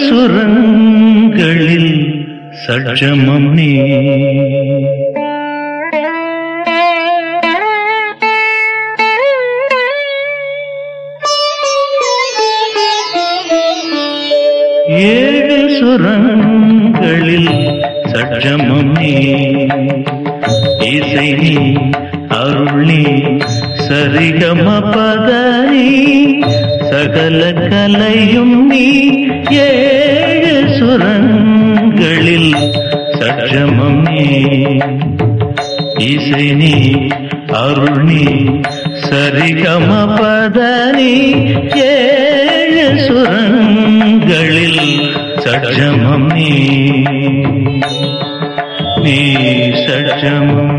சுரங்களில் சட்சமம் நீ. ஏழு சுரங்களில் சட்சமம் நீ. இசை நீ, அருள் நீ, சரிகம பதனி, சகல கலையும் நீ. ஏழு சுரங்களில் சட்சமம் நீ. இசை நீ, அருள் நீ, சரிகம பதனி, ஏழு சுரங்களில் சட்சமம் நீ. நீ சட்சமம்.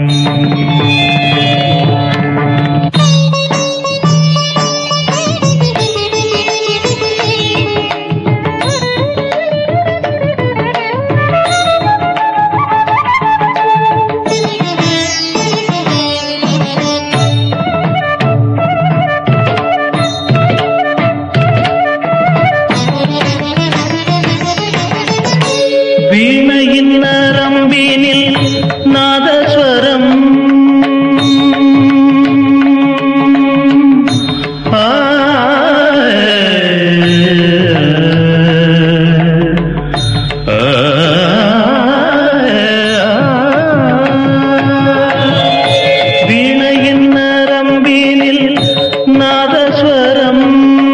வீணையின் நரம்பினில் நாதஸ்வரம், வீணையின் நரம்பினில் நாதஸ்வரம்,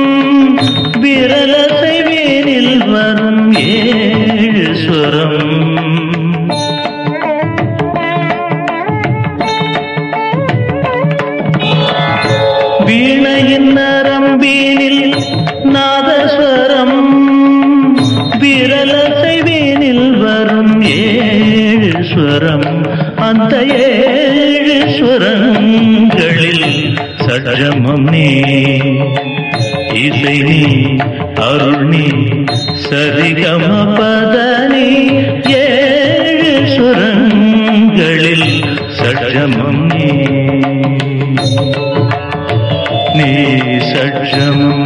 விரலசைவேனில் வரும் ஏழு சுரம். வீணையின் நரம்பினில் நாதஸ்வரம், விரலசைவேனில் வரும் ஏழு ஸ்வரம். அந்த ஏழு ஸ்வரங்களில் சட்சமம் நீ. இசை நீ, அருள் நீ, சரிகம பதனி, ஏழு சுரங்களில் சட்சமம் நீ. நீ சட்சமம்.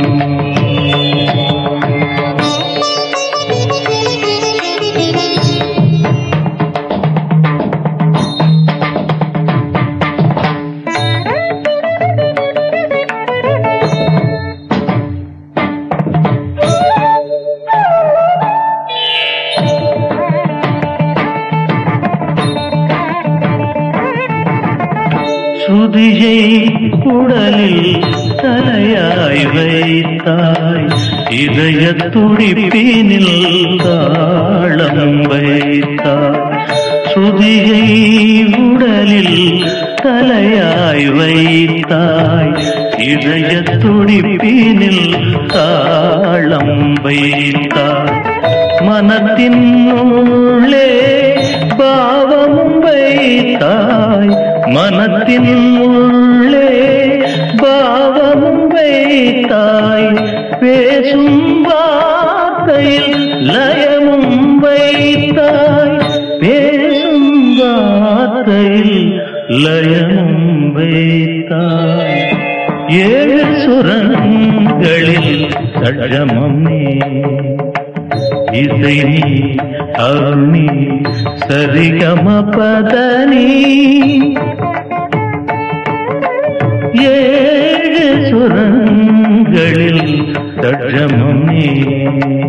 சுதியை உடலில் தலையாய் வைத்தாய், இதய துடிப்பினில் தாளம் வைத்தாய். சுதியை உடலில் தலையாய் வைத்தாய், இதய துடிப்பினில் தாளம் வைத்தாய். மனத்தின் உள்ளே பாவமும் வைத்தாய், மனத்தின் உள்ளே பாவமும் வைத்தாய். பேசும் வார்த்தையில் லயமும் வைத்தாய், பேசும் வார்த்தையில் லயமும் வைத்தாய். ஏழு சுரங்களில் சட்சமம் நீ. இசை நீ, அருள் நீ, சரிகம பதனி, ஏழு சுரங்களில் சட்சமம் நீ.